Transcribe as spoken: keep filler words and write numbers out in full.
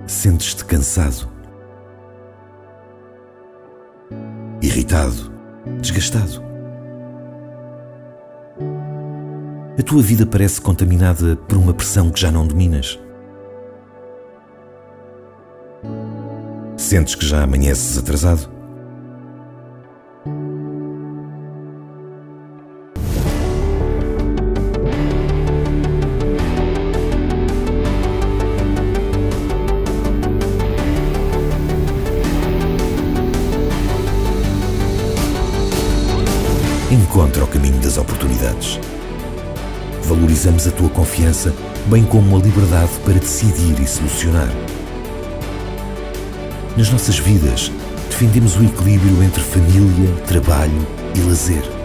Sentes-te cansado, irritado, desgastado. A tua vida parece contaminada por uma pressão que já não dominas. Sentes que já amanheces atrasado. Encontra o caminho das oportunidades. Valorizamos a tua confiança, bem como a liberdade para decidir e solucionar. Nas nossas vidas, defendemos o equilíbrio entre família, trabalho e lazer.